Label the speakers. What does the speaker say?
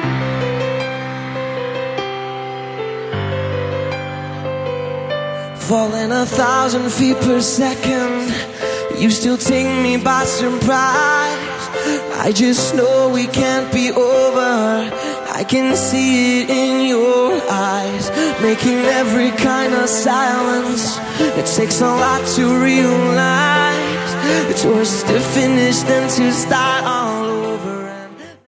Speaker 1: Falling 1,000 feet per second, you still take me by surprise. I just know we can't be over. I can see it in your eyes, making every kind of silence. It takes a lot to realize it's worse to finish than to start